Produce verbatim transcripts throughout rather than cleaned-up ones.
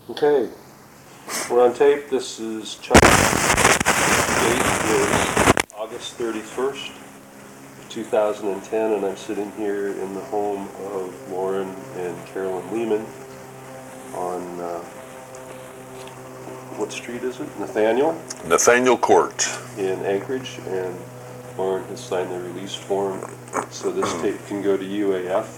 Okay, we're on tape. This is Chuck. Date is August thirty-first, two thousand ten, and I'm sitting here in the home of Lauren and Carolyn Lehman on, uh, what street is it? Nathaniel? Nathaniel Court. In Anchorage, and Lauren has signed the release form, so this tape can go to U A F.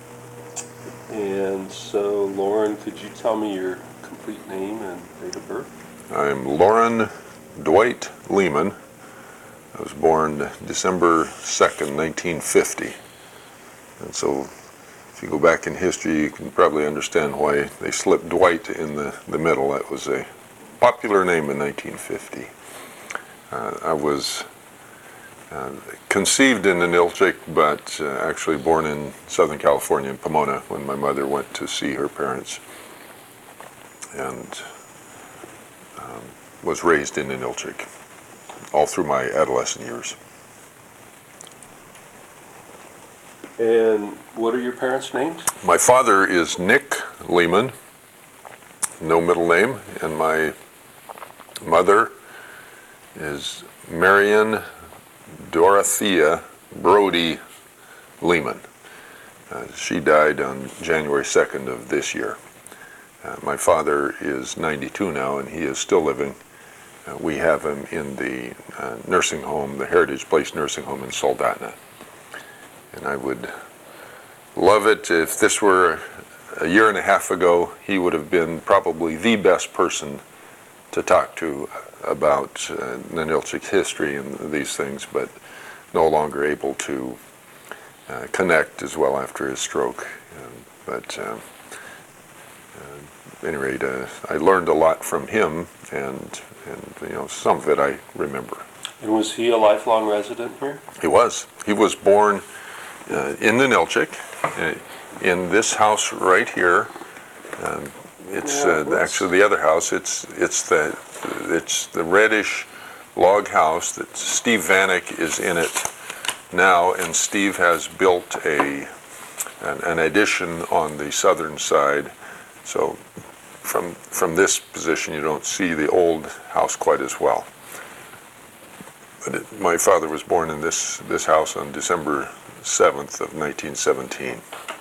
And so, Lauren, could you tell me your complete name and date of birth? I'm Lauren Dwight Lehman. I was born December second, nineteen fifty. And so, if you go back in history, you can probably understand why they slipped Dwight in the, the middle. That was a popular name in nineteen fifty. Uh, I was uh, conceived in Ninilchik, but uh, actually born in Southern California, in Pomona, when my mother went to see her parents, and um, was raised in Ninilchik all through my adolescent years. And what are your parents' names? My father is Nick Lehman, no middle name, and my mother is Marion Dorothea Brody Lehman. Uh, she died on January second of this year. Uh, my father is ninety-two now, and he is still living. Uh, we have him in the uh, nursing home, the Heritage Place nursing home in Soldotna. And I would love it if this were a year and a half ago. He would have been probably the best person to talk to about uh, Ninilchik history and these things, but no longer able to uh, connect as well after his stroke. Um, but um, uh, at any rate, uh, I learned a lot from him, and, and you know, some of it I remember. And was he a lifelong resident here? He was. He was born uh, in Ninilchik, uh, in this house right here. Um, it's Yeah, uh, actually the other house. It's it's the it's the reddish log house that Steve Vanek is in it now, and Steve has built a an, an addition on the southern side. So from from this position, you don't see the old house quite as well. But it, my father was born in this this house on December seventh of nineteen seventeen.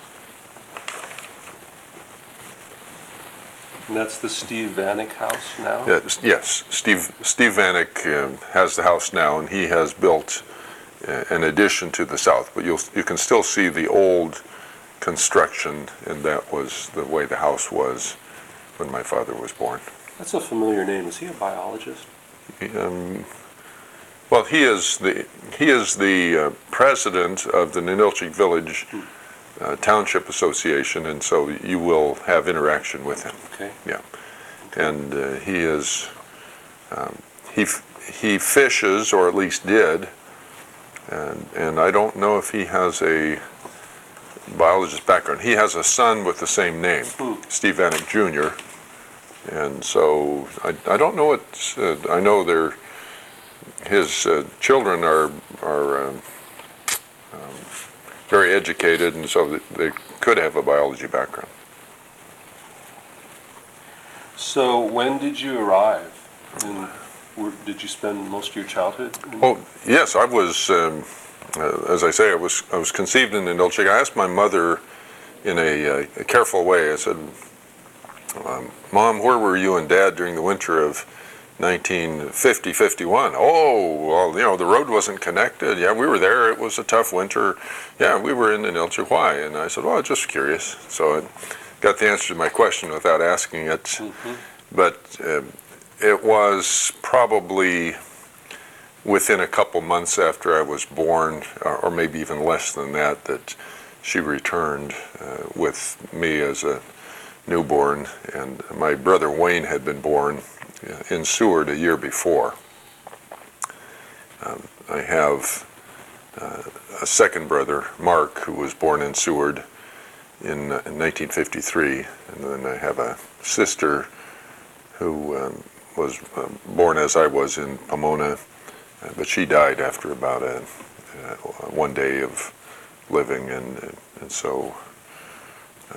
And that's the Steve Vanek house now? Yes, yes. Steve Steve Vanek uh, has the house now, and he has built uh, an addition to the south. But you'll you can still see the old construction, and that was the way the house was when my father was born. That's a familiar name. Is he a biologist? Um, well, he is the he is the uh, president of the Ninilchik Village uh, Township Association, and so you will have interaction with him. Okay. Yeah, and uh, he is um, he f- he fishes, or at least did, and and I don't know if he has a biologist background. He has a son with the same name, Hmm. Steve Vanek Junior, and so I I don't know what uh, I know they're. His uh, children are are um, um, very educated, and so they could have a biology background. So when did you arrive? And were, did you spend most of your childhood? in- Oh yes, I was. Um, uh, as I say, I was I was conceived in Ninilchik. I asked my mother in a, uh, a careful way. I said, um, "Mom, where were you and Dad during the winter of nineteen fifty, fifty-one. Oh, well, you know, the road wasn't connected. Yeah, we were there. It was a tough winter. Yeah, we were in Ninilchik. Why?" And I said, "Well, just curious." So I got the answer to my question without asking it. Mm-hmm. But uh, it was probably within a couple months after I was born, or, or maybe even less than that, that she returned uh, with me as a newborn. And my brother Wayne had been born in Seward a year before. Um, I have uh, a second brother, Mark, who was born in Seward in, uh, in nineteen fifty-three, and then I have a sister who um, was uh, born as I was in Pomona, uh, but she died after about a, uh, one day of living, and, and so um,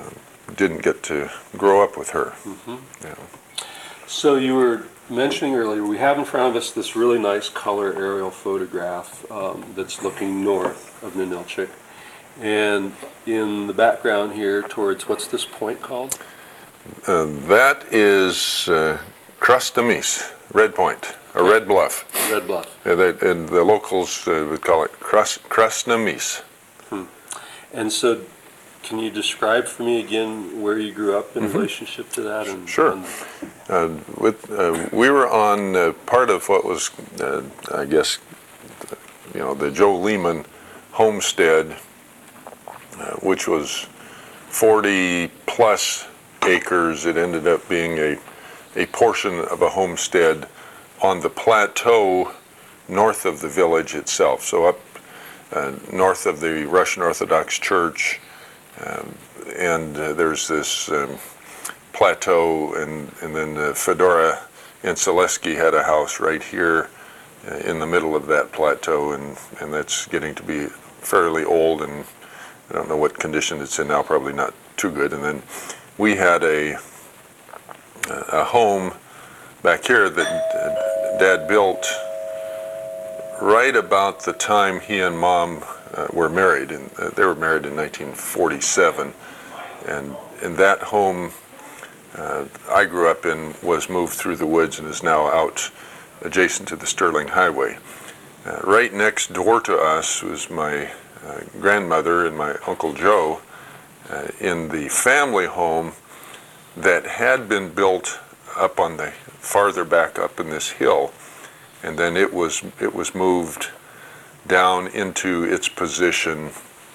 didn't get to grow up with her. Mm-hmm. Yeah. So you were mentioning earlier, we have in front of us this really nice color aerial photograph um, that's looking north of Ninilchik. And in the background here towards, what's this point called? Uh, that is uh, Krusnamis, Red Point, or Red Bluff. Red Bluff. Uh, they, and the locals uh, would call it Krus, Krusnamis. Hmm. And so can you describe for me again where you grew up in Mm-hmm. relationship to that? And, Sure. and Uh, with, uh, we were on uh, part of what was, uh, I guess, you know, the Joe Lehman homestead, uh, which was forty plus acres. It ended up being a, a portion of a homestead on the plateau north of the village itself. So up uh, north of the Russian Orthodox Church, um, and uh, there's this um, plateau, and, and then uh, Fedora and Selesky had a house right here uh, in the middle of that plateau, and, and that's getting to be fairly old, and I don't know what condition it's in now, probably not too good. And then we had a, a home back here that Dad built right about the time he and Mom uh, were married, and uh, they were married in nineteen forty-seven, and in that home Uh, I grew up in was moved through the woods and is now out adjacent to the Sterling Highway. Uh, right next door to us was my uh, grandmother and my Uncle Joe uh, in the family home that had been built up on the farther back up in this hill, and then it was it was moved down into its position.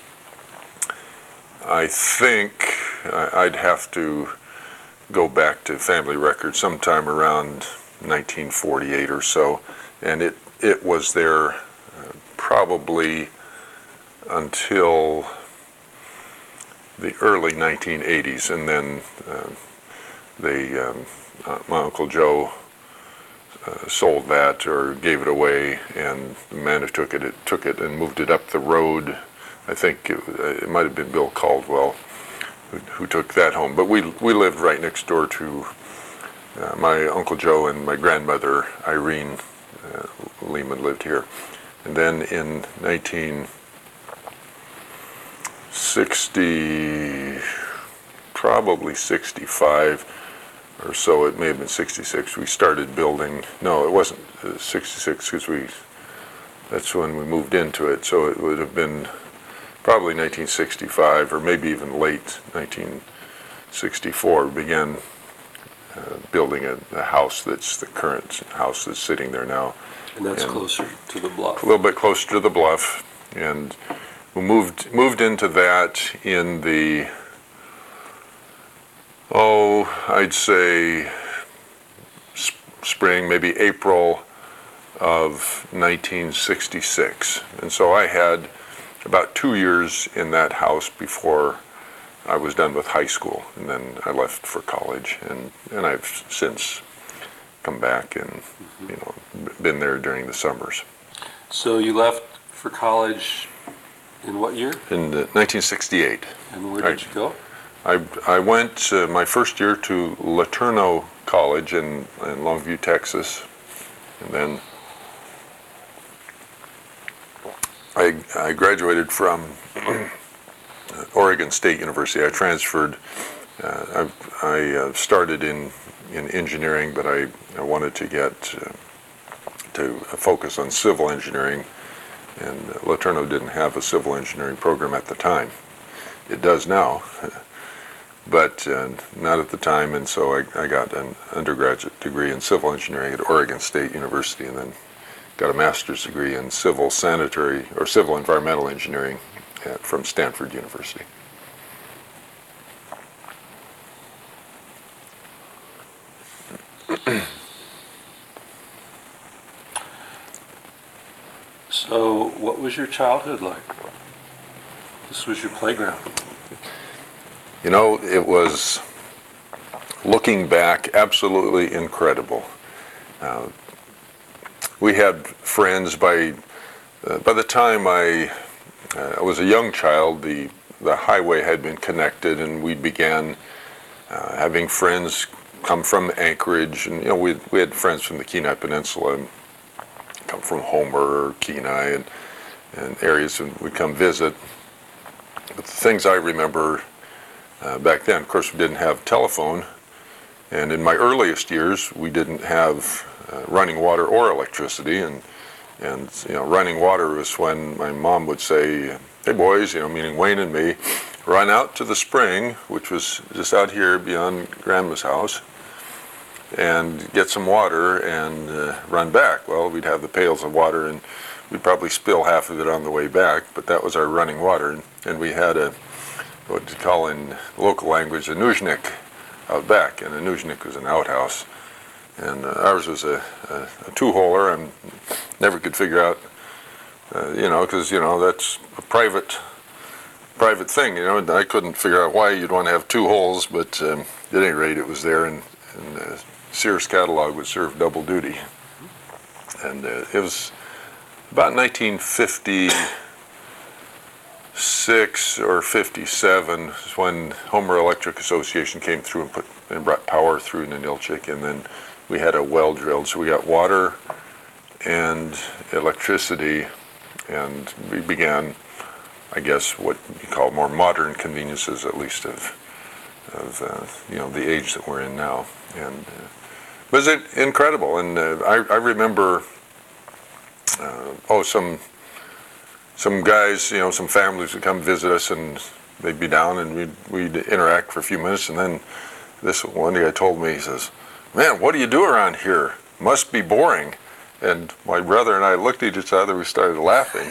I think I'd have to go back to family records sometime around nineteen forty-eight or so, and it it was there uh, probably until the early nineteen eighties, and then uh, they um, uh, my Uncle Joe uh, sold that or gave it away, and the man who took it, it took it and moved it up the road. I think it, it might have been Bill Caldwell Who, who took that home. But we we lived right next door to uh, my Uncle Joe, and my grandmother Irene uh, Lehman lived here. And then in nineteen sixty, probably sixty-five or so, it may have been sixty-six, we started building, no, it wasn't uh, sixty-six, because we, that's when we moved into it, so it would have been probably nineteen sixty-five, or maybe even late nineteen sixty-four, began uh, building a, a house that's the current house that's sitting there now. And that's and closer to the bluff. A little bit closer to the bluff, and we moved moved into that in the, oh, I'd say sp- spring, maybe April of nineteen sixty-six. And so I had about two years in that house before I was done with high school, and then I left for college, and, and I've since come back and mm-hmm. you know been there during the summers. So you left for college in what year? In uh, nineteen sixty-eight. And where did I, you go? I I went uh, my first year to Laterno College in, in Longview, Texas, and then I, I graduated from Oregon State University. I transferred. Uh, I, I uh, started in, in engineering, but I, I wanted to get uh, to focus on civil engineering, and Laterno didn't have a civil engineering program at the time. It does now, but uh, not at the time, and so I, I got an undergraduate degree in civil engineering at Oregon State University, and then got a master's degree in civil sanitary or civil environmental engineering at, from Stanford University. So what was your childhood like? This was your playground. You know, it was, looking back, absolutely incredible. Uh, we had friends by, uh, by the time I, uh, I was a young child, the, the highway had been connected, and we began uh, having friends come from Anchorage, and you know we we had friends from the Kenai Peninsula, and come from Homer or Kenai, and and areas, and we'd come visit. But the things I remember uh, back then, of course, we didn't have telephone, and in my earliest years, we didn't have uh, running water or electricity, and and you know, running water was when my mom would say, "Hey boys," you know, meaning Wayne and me, run out to the spring, which was just out here beyond Grandma's house, and get some water and uh, run back. Well, we'd have the pails of water, and we'd probably spill half of it on the way back, but that was our running water. And, and we had a, what you call in local language, a nuzhnik out back, and a nuzhnik was an outhouse. And uh, ours was a, a, a two-holer, and never could figure out, uh, you know, because, you know, that's a private private thing, you know, and I couldn't figure out why you'd want to have two holes, but um, at any rate, it was there, and, and uh, Sears catalog would serve double duty. And uh, it was about nineteen fifty-six or fifty-seven is when Homer Electric Association came through and put and brought power through Ninilchik, and then we had a well drilled, so we got water and electricity, and we began, I guess, what you call more modern conveniences, at least of of uh, you know, the age that we're in now. And uh, was it incredible? And uh, I, I remember uh, oh some some guys, you know, some families would come visit us, and they'd be down, and we'd we'd interact for a few minutes, and then this one guy told me, he says, "Man, what do you do around here? Must be boring." And my brother and I looked at each other, we started laughing.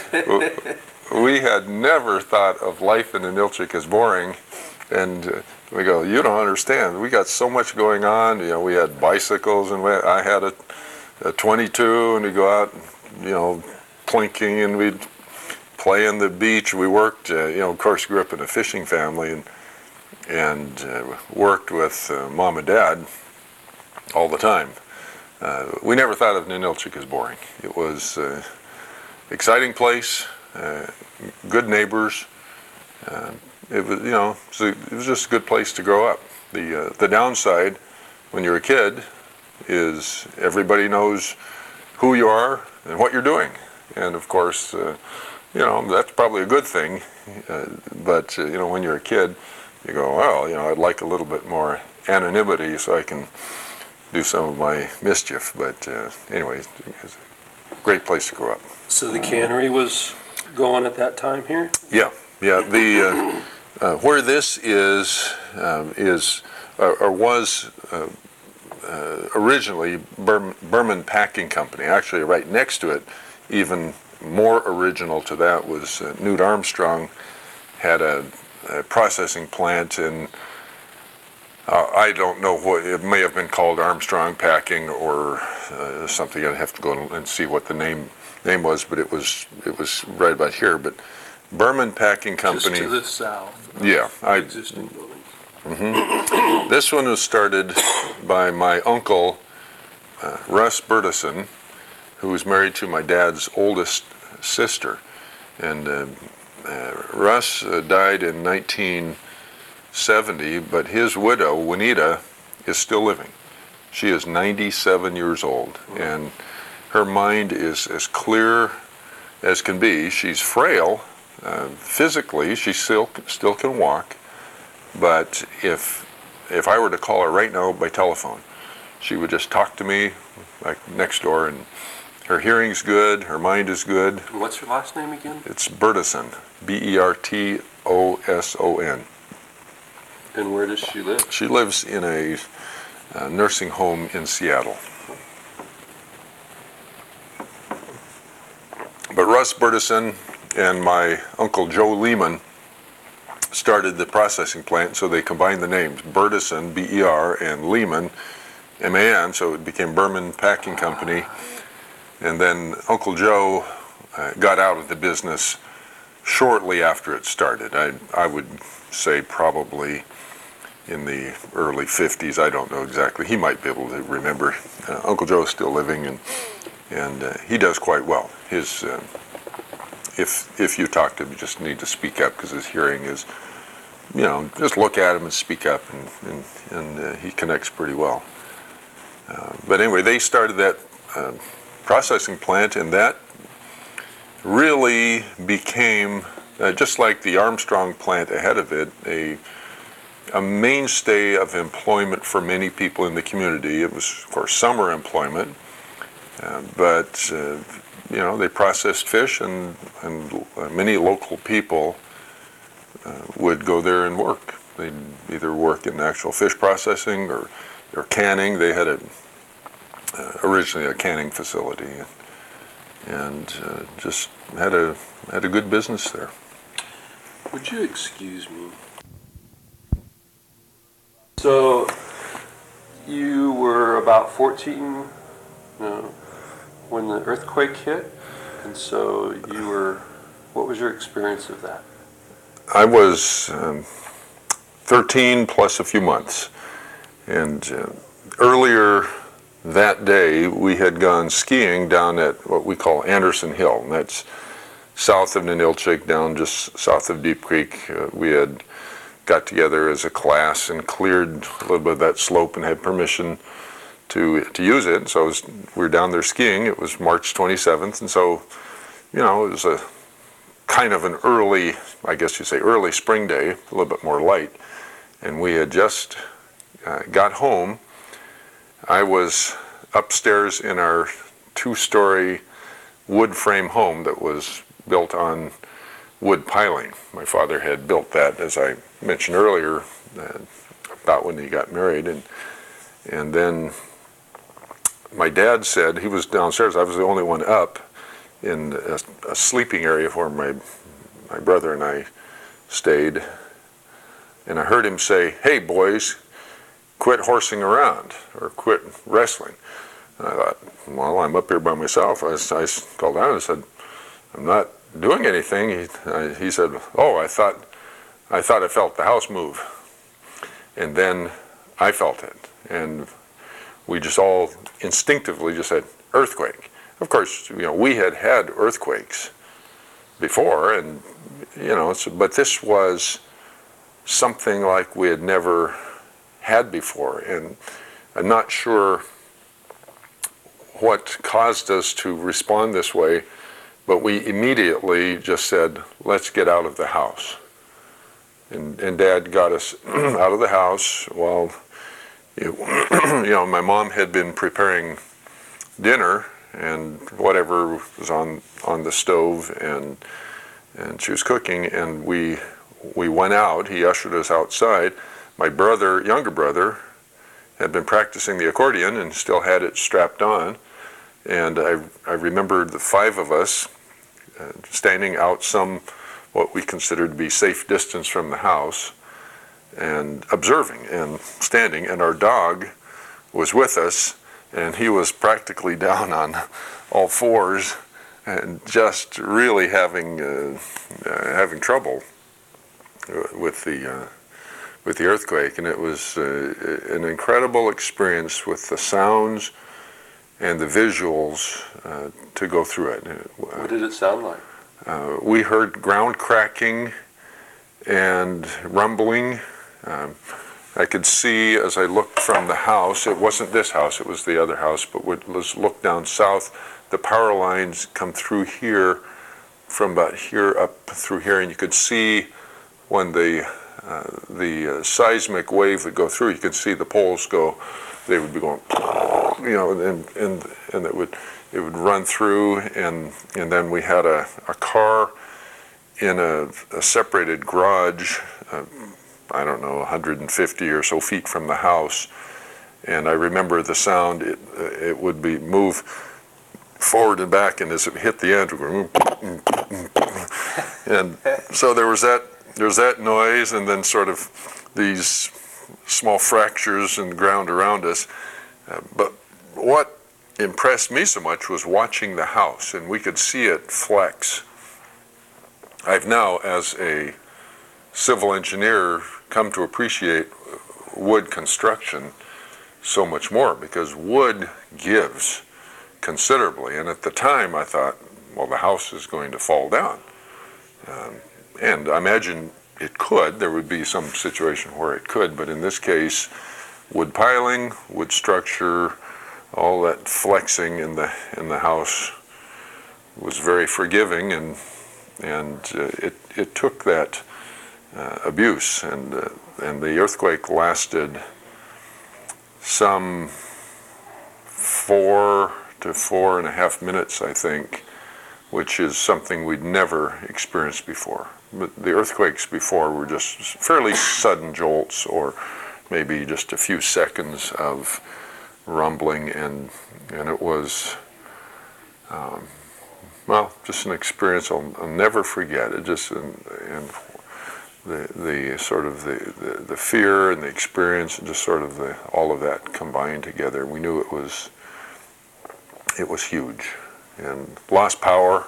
We had never thought of life in Ninilchik as boring, and uh, we go, "You don't understand. We got so much going on. You know, we had bicycles, and we, I had a, a twenty-two, and we go out, you know, plinking, and we'd play on the beach. We worked, uh, you know, of course, grew up in a fishing family, and and uh, worked with uh, mom and dad all the time. Uh, we never thought of Ninilchik as boring. It was an uh, exciting place." Uh, good neighbors. Uh, it was, you know, it was, a, it was just a good place to grow up. The uh, the downside, when you're a kid, is everybody knows who you are and what you're doing, and of course, uh, you know, that's probably a good thing. Uh, but uh, you know, when you're a kid, you go, well, you know, I'd like a little bit more anonymity so I can do some of my mischief. But uh, anyway, it's a great place to grow up. So the cannery was going at that time here? Yeah, yeah. The uh, uh, where this is um, is uh, or was uh, uh, originally Bur- Berman Packing Company. Actually, right next to it, even more original to that, was uh, Newt Armstrong had a, a processing plant in. Uh, I don't know what it may have been called, Armstrong Packing or uh, something. I'd have to go and see what the name. name was, but it was it was right about here. But Berman Packing Company. Just to the south. Yeah, I. Existing buildings. Mm-hmm. This one was started by my uncle uh, Russ Burtison, who was married to my dad's oldest sister, and uh, uh, Russ uh, died in nineteen seventy, but his widow Juanita is still living. She is ninety-seven years old, and her mind is as clear as can be. She's frail uh, physically. She still still can walk, but if if I were to call her right now by telephone, she would just talk to me like next door, and her hearing's good, her mind is good. And what's her last name again? It's Burtison, B E R T O S O N. And where does she live? She lives in a uh, nursing home in Seattle. But Russ Burtison and my Uncle Joe Lehman started the processing plant, so they combined the names, Burtison, B E R, and Lehman, M A N, so it became Berman Packing Company. And then Uncle Joe uh, got out of the business shortly after it started. I, I would say probably in the early fifties, I don't know exactly. He might be able to remember. Uh, Uncle Joe is still living, and and uh, he does quite well. His uh, if if you talk to him, you just need to speak up because his hearing is, you know, just look at him and speak up, and and, and uh, he connects pretty well. Uh, but anyway, they started that uh, processing plant, and that really became, uh, just like the Armstrong plant ahead of it, a a mainstay of employment for many people in the community. It was, of course, summer employment, uh, but uh, you know, they processed fish, and and many local people uh, would go there and work. They'd either work in actual fish processing or or canning. They had a uh, originally a canning facility, and uh, just had a had a good business there. Would you excuse me? So, you were about fourteen, no, when the earthquake hit, and so you were, what was your experience of that? I was um, thirteen plus a few months, and uh, earlier that day we had gone skiing down at what we call Anderson Hill, and that's south of Ninilchik, down just south of Deep Creek. Uh, we had got together as a class and cleared a little bit of that slope and had permission to to use it. So I was, we were down there skiing. It was March twenty-seventh, and so, you know, it was a kind of an early, I guess you'd say early spring day, a little bit more light, and we had just uh, got home. I was upstairs in our two-story wood frame home that was built on wood piling. My father had built that, as I mentioned earlier, uh, about when he got married, and and then my dad said, he was downstairs, I was the only one up in a, a sleeping area where my my brother and I stayed, and I heard him say, "Hey boys, quit horsing around, or quit wrestling." And I thought, well, I'm up here by myself. I, I called down and said, "I'm not doing anything." He, I, he said, "Oh, I thought, I thought I felt the house move." And then I felt it, and we just all instinctively just said, "Earthquake." Of course, you know, we had had earthquakes before, and you know, so, but this was something like we had never had before, and I'm not sure what caused us to respond this way, but we immediately just said, "Let's get out of the house." And, and Dad got us out of the house while, you know, my mom had been preparing dinner and whatever was on on the stove, and and she was cooking, and we we went out. He ushered us outside. My brother, younger brother, had been practicing the accordion and still had it strapped on, and I I remembered the five of us uh, standing out some what we considered to be safe distance from the house, and observing and standing, and our dog was with us, and he was practically down on all fours and just really having uh, uh, having trouble with the uh, with the earthquake. And it was uh, an incredible experience with the sounds and the visuals uh, to go through it. What did it sound like? Uh, we heard ground cracking and rumbling. Um, I could see as I looked from the house, it wasn't this house, it was the other house, but let's look down south, the power lines come through here, from about here up through here, and you could see when the uh, the uh, seismic wave would go through, you could see the poles go, they would be going, you know, and and and it would it would run through, and and then we had a, a car in a, a separated garage, uh, I don't know, one hundred fifty or so feet from the house, and I remember the sound. It it would be move forward and back, and as it hit the end, and so there was that there was that noise, and then sort of these small fractures in the ground around us. Uh, but what impressed me so much was watching the house, and we could see it flex. I've now, as a civil engineer, come to appreciate wood construction so much more, because wood gives considerably. And at the time I thought, well, the house is going to fall down. Um, and I imagine it could. There would be some situation where it could, but in this case, wood piling, wood structure, all that flexing in the in the house was very forgiving, and and uh, it it took that uh, abuse, and uh, and the earthquake lasted some four to four and a half minutes, I think, which is something we'd never experienced before. But the earthquakes before were just fairly sudden jolts, or maybe just a few seconds of rumbling, and and it was, um, well, just an experience I'll, I'll never forget. It just, and, and the the sort of the, the, the fear and the experience, and just sort of the all of that combined together. We knew it was it was huge, and lost power.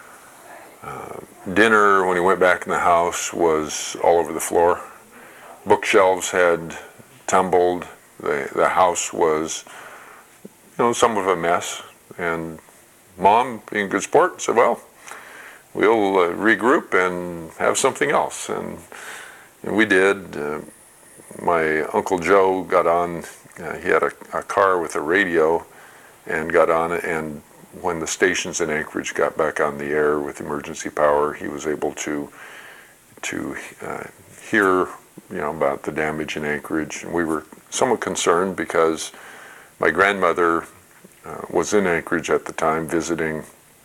Uh, dinner, when he went back in the house, was all over the floor. Bookshelves had tumbled. The the house was, you know, somewhat of a mess. And Mom, being a good sport, said, "Well, we'll uh, regroup and have something else." And, and we did. Uh, my Uncle Joe got on. Uh, he had a, a car with a radio, and got on it. And when the stations in Anchorage got back on the air with emergency power, he was able to to uh, hear, you know, about the damage in Anchorage. And we were somewhat concerned because my grandmother uh, was in Anchorage at the time visiting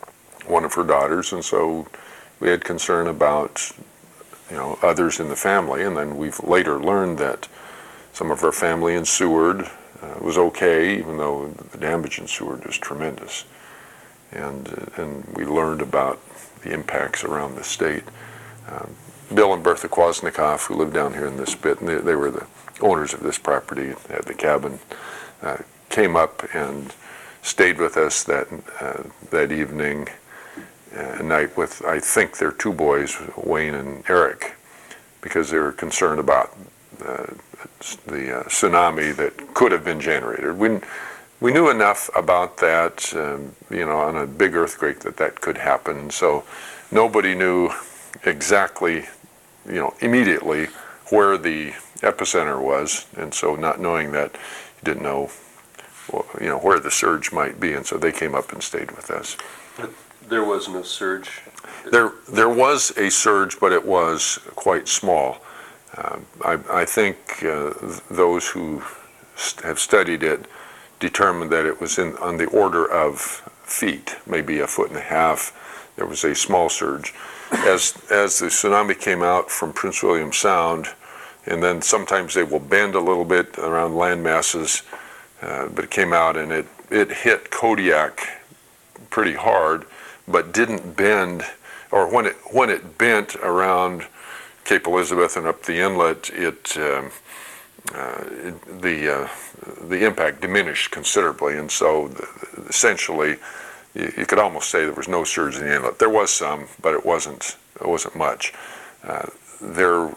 one of her daughters, and so we had concern about, you know, others in the family. And then we've later learned that some of our family in Seward uh, was okay, even though the damage in Seward is tremendous. And uh, and we learned about the impacts around the state. Um, Bill and Bertha Kwasnikoff, who lived down here in this bit, and they, they were the owners of this property at the cabin, uh, came up and stayed with us that uh, that evening, uh, night with, I think, their two boys, Wayne and Eric, because they were concerned about uh, the uh, tsunami that could have been generated. We, we knew enough about that, um, you know, on a big earthquake that that could happen. So nobody knew exactly, you know, immediately where the epicenter was, and so not knowing that, you didn't know, you know, where the surge might be, and so they came up and stayed with us. But there was no surge? There, there was a surge, but it was quite small. Uh, I, I think uh, those who st- have studied it determined that it was in on the order of feet, maybe a foot and a half. There was a small surge. As as the tsunami came out from Prince William Sound, and then sometimes they will bend a little bit around land masses, uh, but it came out and it, it hit Kodiak pretty hard, but didn't bend, or when it when it bent around Cape Elizabeth and up the inlet, it, um, uh, it the uh, the impact diminished considerably, and so the, essentially you, you could almost say there was no surge in the inlet. There was some, but it wasn't it wasn't much. Uh, there,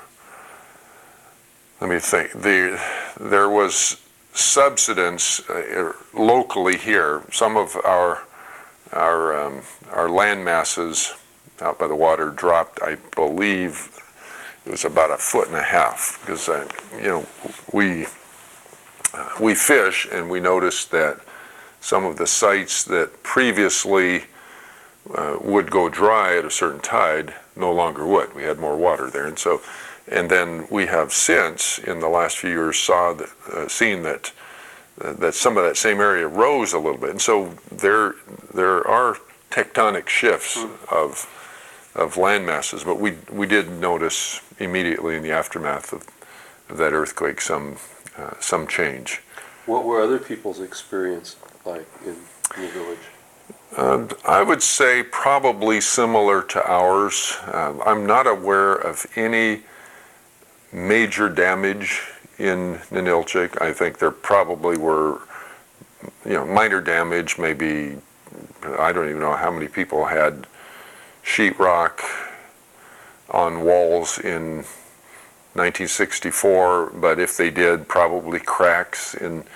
let me think. The there was subsidence uh, locally here. Some of our our um, our land masses out by the water dropped, I believe it was about a foot and a half, because uh, you know we uh, we fish, and we noticed that some of the sites that previously uh, would go dry at a certain tide no longer would. We had more water there, and so and then we have since in the last few years saw that uh, seen that uh, that some of that same area rose a little bit, and so there there are tectonic shifts of of land masses, but we we did notice immediately in the aftermath of, of that earthquake some uh, some change. What were other people's experience like in, in the village? Uh, I would say probably similar to ours. Uh, I'm not aware of any major damage in Ninilchik. I think there probably were, you know, minor damage. Maybe I don't even know how many people had sheetrock on walls in nineteen sixty-four, but if they did, probably cracks in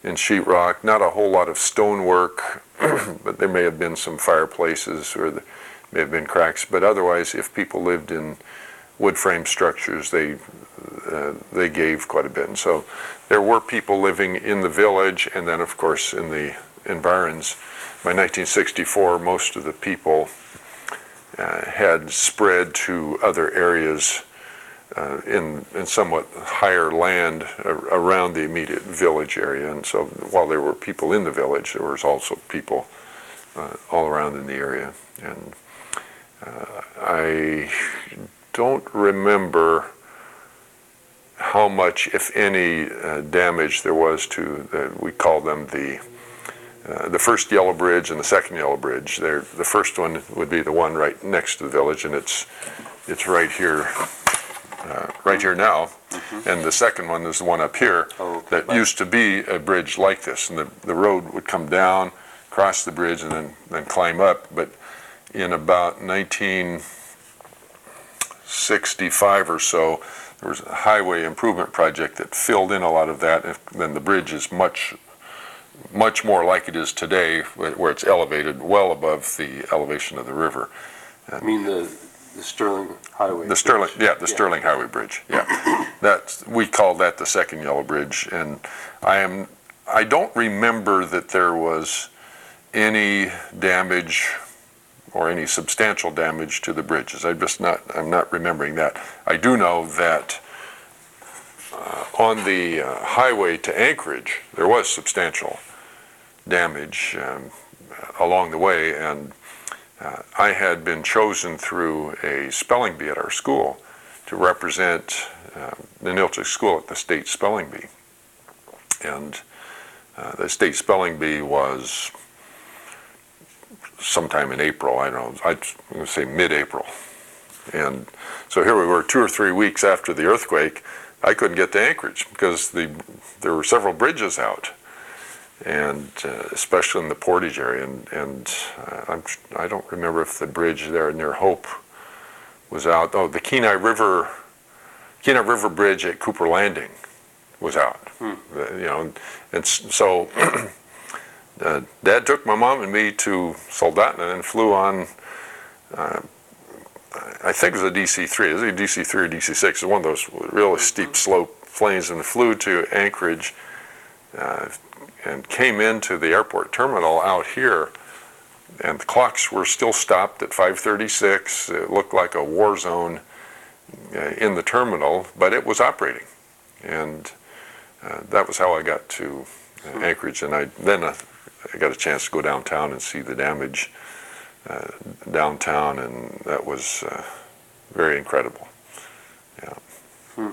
in sheetrock, not a whole lot of stonework, but there may have been some fireplaces or there may have been cracks. But otherwise, if people lived in wood frame structures, they uh, they gave quite a bit. And so there were people living in the village, and then of course in the environs. By nineteen sixty-four, most of the people uh, had spread to other areas uh, in, in somewhat higher land ar- around the immediate village area. And so while there were people in the village, there was also people uh, all around in the area. And uh, I don't remember how much, if any, uh, damage there was to, the, we call them the Uh, the first yellow bridge and the second yellow bridge. They're, the first one would be the one right next to the village, and it's it's right here, uh, right here now. Mm-hmm. And the second one is the one up here oh, okay. that used to be a bridge like this, and the the road would come down, cross the bridge, and then then climb up. But in about nineteen sixty-five or so, there was a highway improvement project that filled in a lot of that, and then the bridge is much much more like it is today, where it's elevated well above the elevation of the river. I mean the the Sterling Highway. The Sterling, yeah, the yeah. Sterling Highway Bridge. Yeah, that's we call that the second yellow bridge, and I am I don't remember that there was any damage or any substantial damage to the bridges. I'm just not I'm not remembering that. I do know that uh, on the uh, highway to Anchorage there was substantial damage um, along the way, and uh, I had been chosen through a spelling bee at our school to represent uh, the Ninilchik School at the state spelling bee. And uh, the state spelling bee was sometime in April, I don't know, I'd I'm going to say mid-April. And so here we were two or three weeks after the earthquake. I couldn't get to Anchorage because the there were several bridges out, and uh, especially in the Portage area, and, and uh, I'm, I don't remember if the bridge there near Hope was out. Oh, the Kenai River, Kenai River Bridge at Cooper Landing was out. Hmm. Uh, you know, and, and so uh, Dad took my mom and me to Soldotna and flew on. Uh, I think it was a D C three. It was a D C three or D C six. It was one of those really steep slope planes, and flew to Anchorage. Uh, and came into the airport terminal out here, and the clocks were still stopped at five thirty-six. It looked like a war zone uh, in the terminal, but it was operating. And uh, that was how I got to uh, Anchorage. And I then uh, I got a chance to go downtown and see the damage uh, downtown, and that was uh, very incredible. Yeah. Hmm.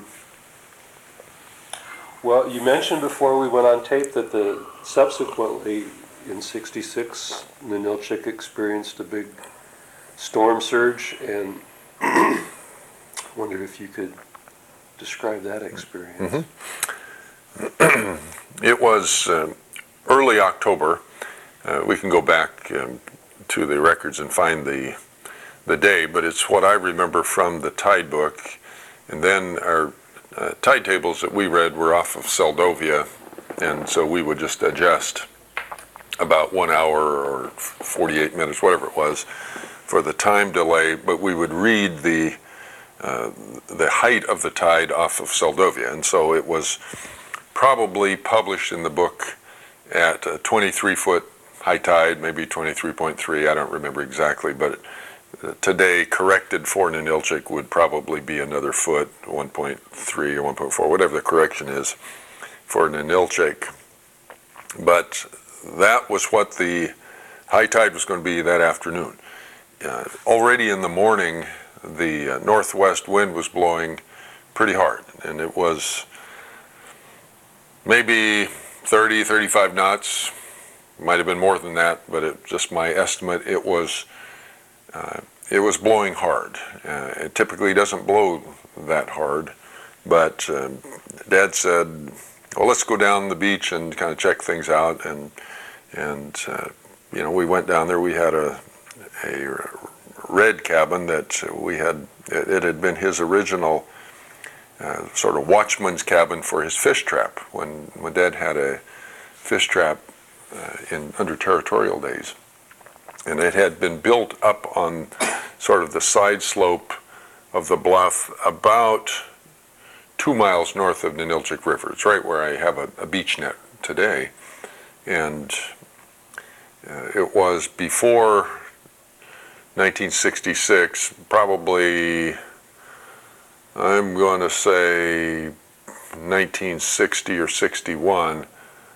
Well, you mentioned before we went on tape that the subsequently in sixty-six, Ninilchik experienced a big storm surge, and wondered if you could describe that experience. Mm-hmm. It was uh, early October. Uh, we can go back um, to the records and find the the day, but it's what I remember from the tide book, and then our Uh, tide tables that we read were off of Seldovia, and so we would just adjust about one hour or forty-eight minutes, whatever it was, for the time delay, but we would read the uh, the height of the tide off of Seldovia, and so it was probably published in the book at a twenty-three foot high tide, maybe twenty-three point three, I don't remember exactly, but it, today, corrected for Ninilchik would probably be another foot, one point three or one point four, whatever the correction is for Ninilchik. But that was what the high tide was going to be that afternoon. Uh, already in the morning, the uh, northwest wind was blowing pretty hard, and it was maybe thirty, thirty-five knots. Might have been more than that, but it just my estimate. It was uh, it was blowing hard. Uh, it typically doesn't blow that hard, but uh, Dad said, "Well, let's go down the beach and kind of check things out." And and uh, you know, we went down there. We had a a red cabin that we had. It, it had been his original uh, sort of watchman's cabin for his fish trap. When when Dad had a fish trap uh, in under territorial days. And it had been built up on sort of the side slope of the bluff about two miles north of Ninilchik River. It's right where I have a, a beach net today. And uh, it was before nineteen sixty-six, probably, I'm going to say nineteen sixty or sixty-one.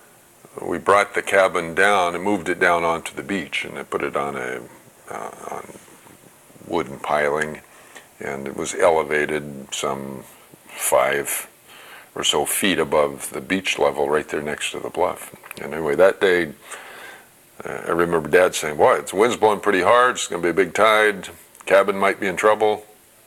We brought the cabin down and moved it down onto the beach, and I put it on a uh, on wooden piling, and it was elevated some five or so feet above the beach level right there next to the bluff. And anyway, that day, uh, I remember Dad saying, boy, the wind's blowing pretty hard, it's going to be a big tide, cabin might be in trouble,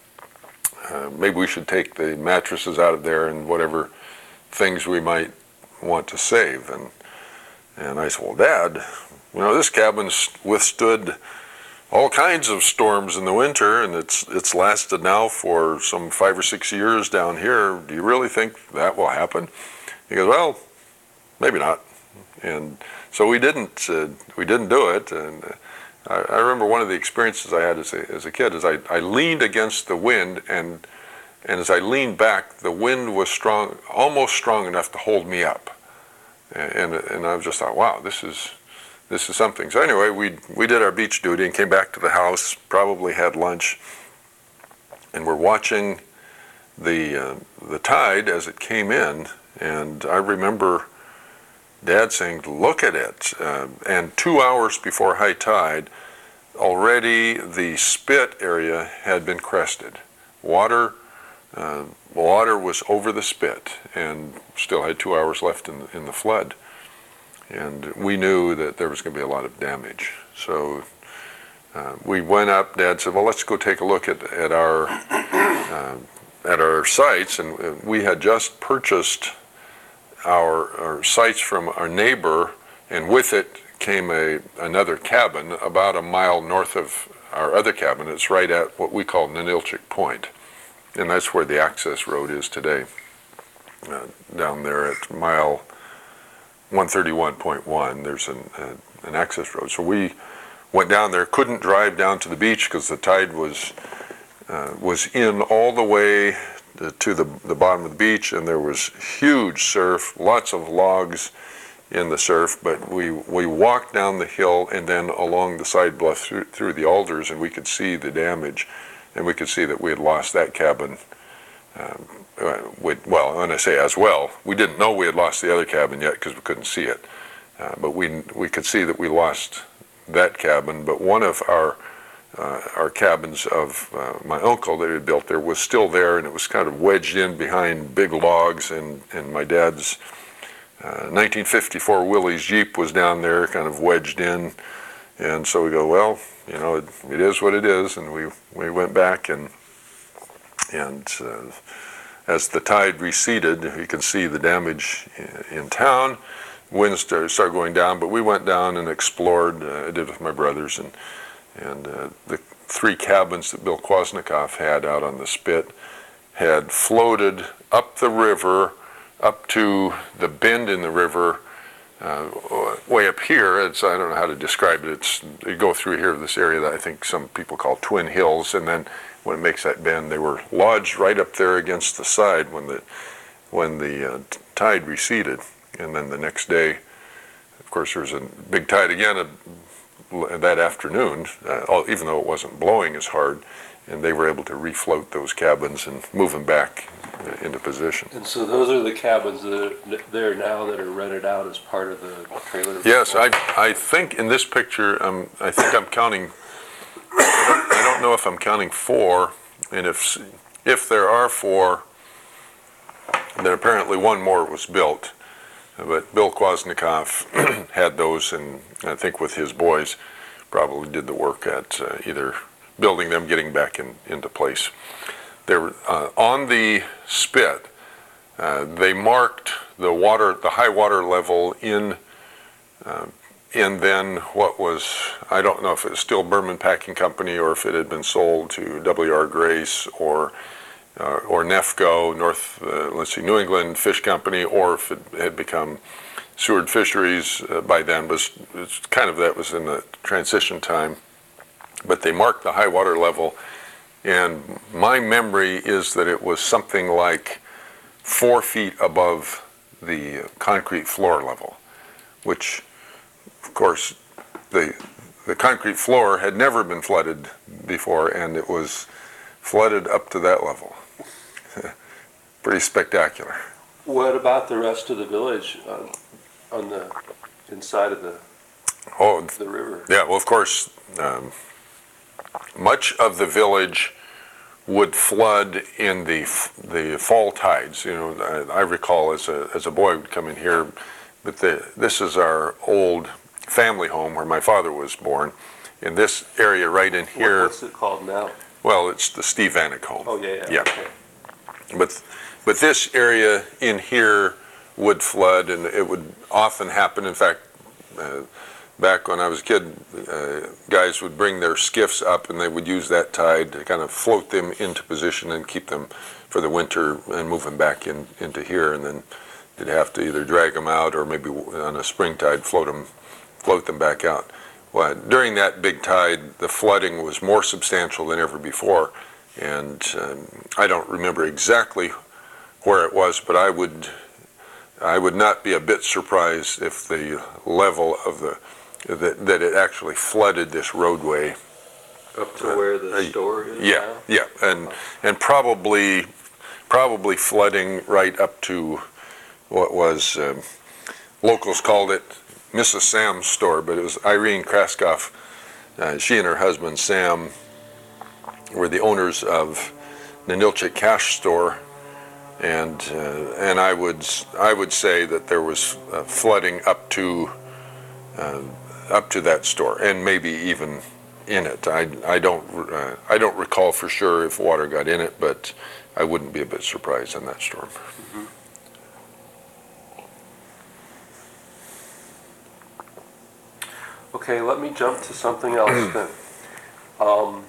uh, maybe we should take the mattresses out of there and whatever things we might want to save. And and I said, well, Dad, you know, this cabin's withstood all kinds of storms in the winter, and it's it's lasted now for some five or six years down here. Do you really think that will happen? He goes, well, maybe not. And so we didn't uh, we didn't do it. And I, I remember one of the experiences I had as a, as a kid is I, I leaned against the wind, and and as I leaned back, the wind was strong, almost strong enough to hold me up. And and I just thought, wow, this is this is something. So anyway, we we did our beach duty and came back to the house, probably had lunch, and we're watching the uh, the tide as it came in. And I remember Dad saying, look at it. Uh, and two hours before high tide, already the spit area had been crested. Water uh, water was over the spit, and still had two hours left in the, in the flood. And we knew that there was going to be a lot of damage. So uh, we went up. Dad said, well, let's go take a look at, at our uh, at our sites. And we had just purchased our, our sites from our neighbor, and with it came a another cabin about a mile north of our other cabin. It's right at what we call Ninilchik Point. And that's where the access road is today, uh, down there at mile one thirty-one point one. There's an, uh, an access road. So we went down there, couldn't drive down to the beach because the tide was uh, was in all the way to the, the bottom of the beach, and there was huge surf, lots of logs in the surf. But we, we walked down the hill and then along the side bluff through, through the alders, and we could see the damage. And we could see that we had lost that cabin. Um, with, well, when I say as well, we didn't know we had lost the other cabin yet because we couldn't see it. Uh, but we we could see that we lost that cabin. But one of our uh, our cabins of uh, my uncle that he had built there was still there, and it was kind of wedged in behind big logs. And and my dad's uh, nineteen fifty-four Willys Jeep was down there, kind of wedged in. And so we go, well, you know, it, it is what it is, and we, we went back, and and uh, as the tide receded, you can see the damage in, in town. Winds started, started going down, but we went down and explored. Uh, I did with my brothers, and and uh, the three cabins that Bill Kwasnikoff had out on the spit had floated up the river, up to the bend in the river. Uh, way up here, it's, I don't know how to describe it. It's you go through here, this area that I think some people call Twin Hills, and then when it makes that bend, they were lodged right up there against the side when the when the uh, tide receded. And then the next day, of course, there was a big tide again uh, that afternoon, uh, even though it wasn't blowing as hard, and they were able to refloat those cabins and move them back into position. And so those are the cabins that are there now that are rented out as part of the trailer? Yes, I I think in this picture, um, I think I'm counting, I don't, I don't know if I'm counting four, and if if there are four, then apparently one more was built. But Bill Kwasnikoff had those, and I think with his boys, probably did the work at uh, either building them, getting back in, into place. There, uh, on the spit, uh, they marked the water, the high water level in, uh, in then what was, I don't know if it was still Berman Packing Company or if it had been sold to W R Grace or uh, or Nefco, North, uh, let's see, New England Fish Company, or if it had become Seward Fisheries uh, by then was, was kind of, that was in the transition time, but they marked the high water level, and my memory is that it was something like four feet above the concrete floor level, which, of course, the the concrete floor had never been flooded before, and it was flooded up to that level. Pretty spectacular. What about the rest of the village on, on the inside of the Oh, the river? yeah, well, of course, um, much of the village would flood in the the fall tides. You know, I, I recall as a as a boy would come in here, but the this is our old family home where my father was born. In this area right in here, What's it called now? well, it's the Steve Vanek home. Oh, yeah, yeah. Yeah. Okay. But but this area in here would flood, and it would often happen. In fact, uh, back when I was a kid, uh, guys would bring their skiffs up, and they would use that tide to kind of float them into position and keep them for the winter and move them back in into here, and then they'd have to either drag them out or maybe on a spring tide float them float them back out. Well, during that big tide, the flooding was more substantial than ever before, and um, I don't remember exactly where it was, but I would I would not be a bit surprised if the level of the that, that it actually flooded this roadway Up to where the uh, store is yeah now? yeah and and probably probably flooding right up to what was um, locals called it Missus Sam's store, but it was Irene Kraskoff. Uh, she and her husband Sam were the owners of Ninilchik Cash Store, and uh, and I would I would say that there was uh, flooding up to uh, up to that store, and maybe even in it. I I don't uh, I don't recall for sure if water got in it, but I wouldn't be a bit surprised in that storm. Mm-hmm. Okay, let me jump to something else then. Um,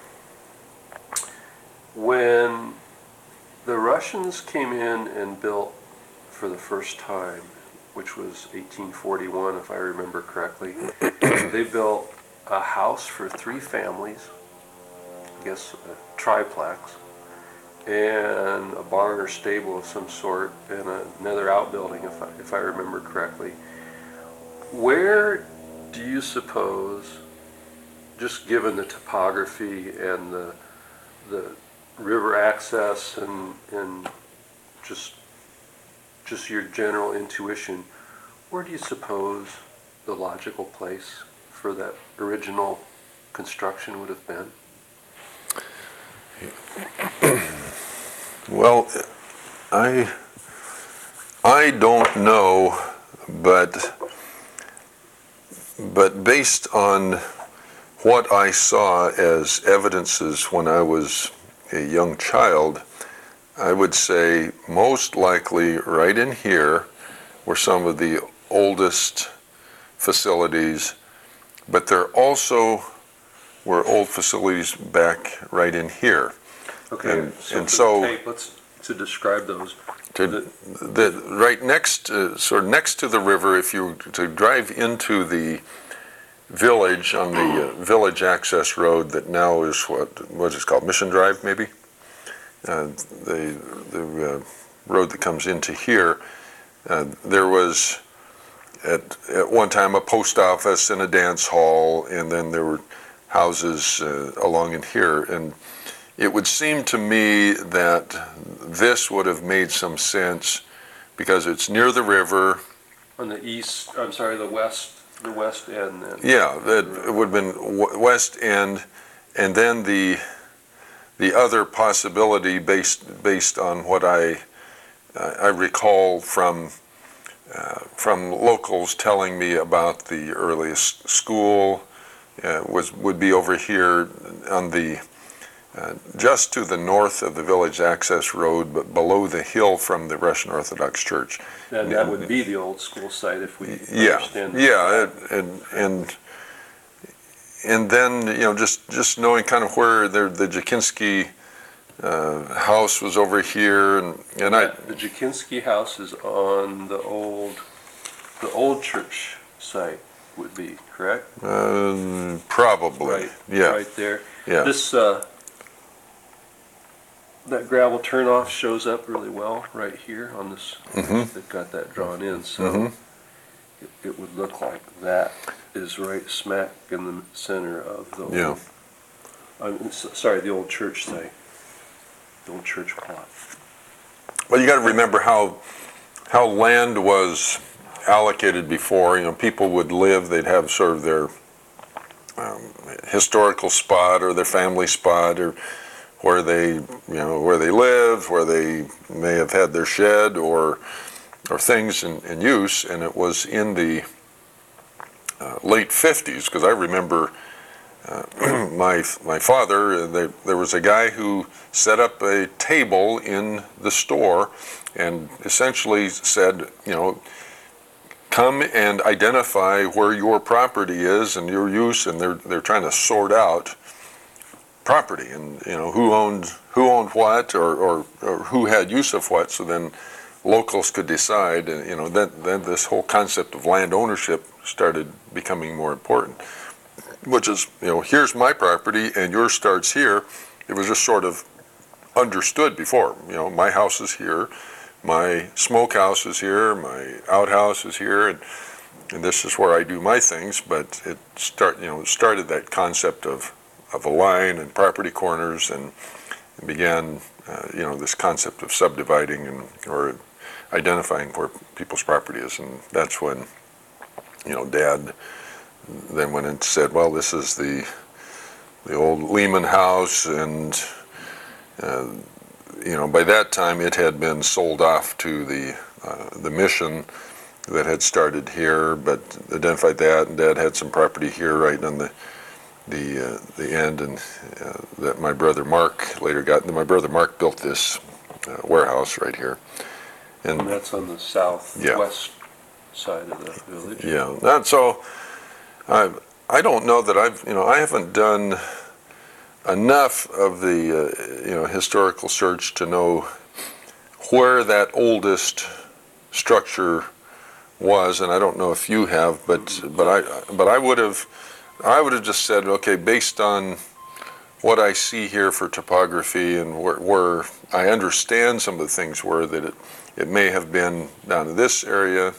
when the Russians came in and built for the first time, which was eighteen forty-one, if I remember correctly, they built a house for three families, I guess a triplex, and a barn or stable of some sort, and another outbuilding, if I, if I remember correctly. Where do you suppose, just given the topography and the the river access and and just just your general intuition, where do you suppose the logical place for that original construction would have been? Well, I I don't know, but but based on what I saw as evidences when I was a young child, I would say most likely right in here were some of the oldest facilities, but there also were old facilities back right in here. Okay, And- so and for so- the tape, let's to describe those. To, the, right next, uh, sort of next to the river, if you were to drive into the village on the uh, village access road that now is what what is called Mission Drive, maybe, uh, the the uh, road that comes into here. Uh, there was at at one time a post office and a dance hall, and then there were houses uh, along in here, and it would seem to me that this would have made some sense because it's near the river. On the east, I'm sorry, the west, the west end then. Yeah, that it would have been w- west end, and then the the other possibility based based on what I uh, I recall from uh, from locals telling me about the earliest school uh, was would be over here on the uh, just to the north of the village access road, but below the hill from the Russian Orthodox Church. And that would be the old school site if we Yeah, understand. yeah, and and and then you know just just knowing kind of where the the Jakinski uh, house was over here, and and I The Jakinski house is on the old the old church site would be, correct? Uh, probably, Right, yeah, right there. yeah. This, uh, that gravel turnoff shows up really well right here on this. Mhm. They've got that drawn in, so Mhm. it, it would look like that is right smack in the center of the old, Yeah. I'm s- sorry, the old church site, the old church plot. Well, you got to remember how how land was allocated before. You know, people would live; they'd have sort of their um, historical spot or their family spot, or where they, you know, where they live, where they may have had their shed or or things in, in use. And it was in the uh, late fifties, because I remember uh, my my father. There, there was a guy who set up a table in the store and essentially said, you know, come and identify where your property is and your use, and they're they're trying to sort out property and, you know, who owned who owned what, or, or, or who had use of what, so then locals could decide. And, you know, then then this whole concept of land ownership started becoming more important, which is, you know, here's my property and yours starts here. It was just sort of understood before, you know, my house is here, my smokehouse is here, my outhouse is here, and, and this is where I do my things. But it start, you know, it started that concept of, of a line and property corners, and began, uh, you know, this concept of subdividing and or identifying where people's property is, and that's when, you know, Dad then went and said, well, this is the the old Lehman house, and uh, you know, by that time it had been sold off to the uh, the mission that had started here, but identified that, and Dad had some property here right on the the uh, the end, and uh, that my brother Mark later got. My brother Mark built this uh, warehouse right here, and, And that's on the southwest side of the village. yeah, that's so. I I don't know that I've you know I haven't done enough of the uh, you know historical search to know where that oldest structure was, and I don't know if you have, but but I but I would have I would have just said, okay, based on what I see here for topography and where, where I understand some of the things were, that it it may have been down in this area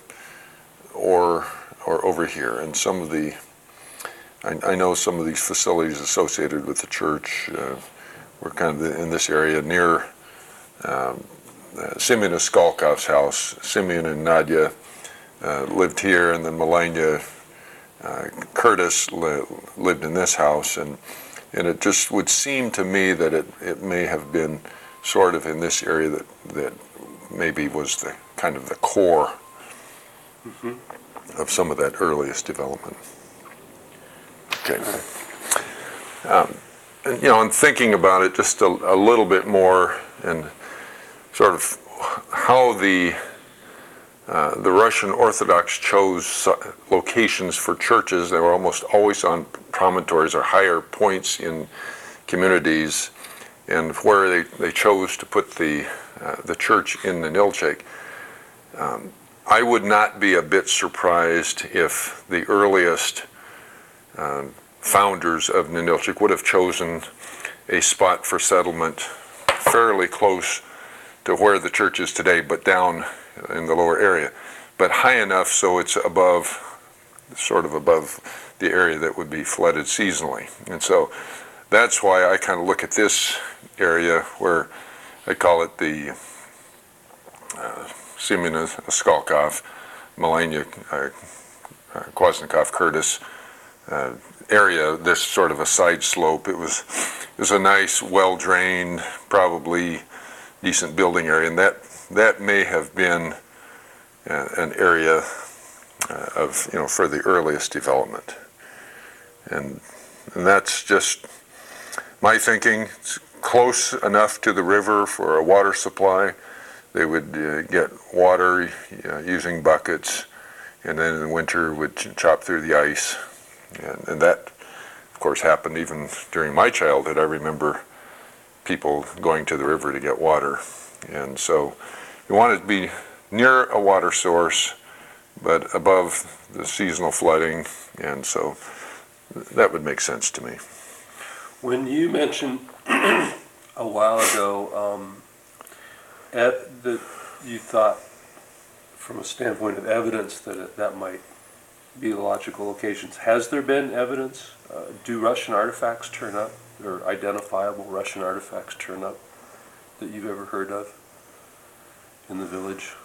or or over here, and some of the I, I know some of these facilities associated with the church uh, were kind of in this area near um, uh, Simeon Skalkov's house. Simeon and Nadia uh, lived here, and then Melania uh, Curtis li- lived in this house, and and it just would seem to me that it, it may have been sort of in this area that that maybe was the kind of the core mm-hmm. of some of that earliest development. Okay. Um, and, you know, I'm thinking about it just a, a little bit more, and sort of how the uh, the Russian Orthodox chose locations for churches. They were almost always on promontories or higher points in communities, and where they, they chose to put the uh, the church in Ninilchik. Um, I would not be a bit surprised if the earliest Um, founders of Ninilchik would have chosen a spot for settlement fairly close to where the church is today, but down in the lower area, but high enough so it's above, sort of above the area that would be flooded seasonally. And so that's why I kind of look at this area where I call it the uh, Simeon Skalkov, Melania uh, uh, Kwasnikov Curtis Uh, area, this sort of a side slope. It was it was a nice, well-drained, probably decent building area, and that that may have been uh, an area uh, of you know for the earliest development, and and that's just my thinking. It's close enough to the river for a water supply. They would uh, get water uh, using buckets, and then in the winter would ch- chop through the ice. And, and that, of course, happened even during my childhood. I remember people going to the river to get water. And so you want it to be near a water source, but above the seasonal flooding, and so that would make sense to me. When you mentioned a while ago um, at, that you thought, from a standpoint of evidence, that it, that might be the logical locations, has there been evidence? Uh, do Russian artifacts turn up, or identifiable Russian artifacts turn up that you've ever heard of in the village?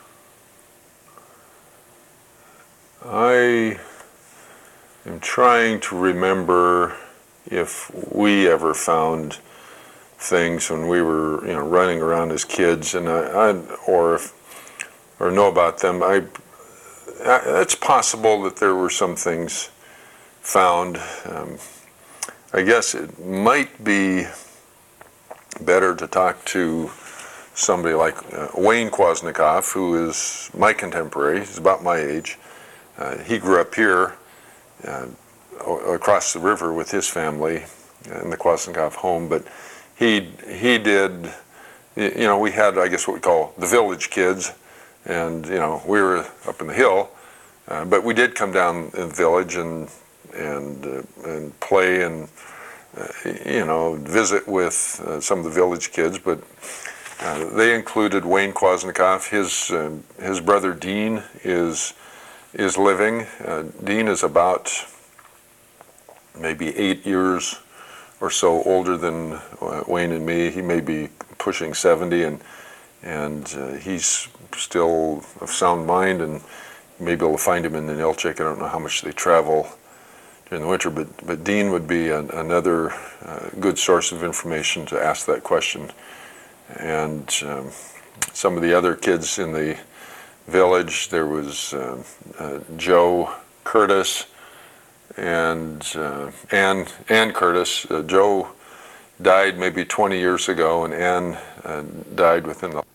I am trying to remember if we ever found things when we were, you know, running around as kids, and I, I or if, or know about them. I, I it's possible that there were some things found. Um, I guess it might be better to talk to somebody like uh, Wayne Kwasnikoff, who is my contemporary. He's about my age. Uh, he grew up here uh, across the river with his family in the Kwasnikoff home, but he he did, you know, we had, I guess, what we call the village kids, and, you know, we were up in the hill, uh, but we did come down in the village and and uh, and play and, uh, you know, visit with uh, some of the village kids, but uh, they included Wayne Kwasnikoff. His uh, his brother Dean is is living. Uh, Dean is about maybe eight years or so older than uh, Wayne and me. He may be pushing seventy, and and uh, he's still of sound mind, and you may be able to find him in the Ninilchik. I don't know how much they travel during the winter, but, but Dean would be an, another uh, good source of information to ask that question. And um, some of the other kids in the village, there was uh, uh, Joe Curtis and uh, Ann, Ann Curtis. Uh, Joe died maybe twenty years ago, and Ann uh, died within the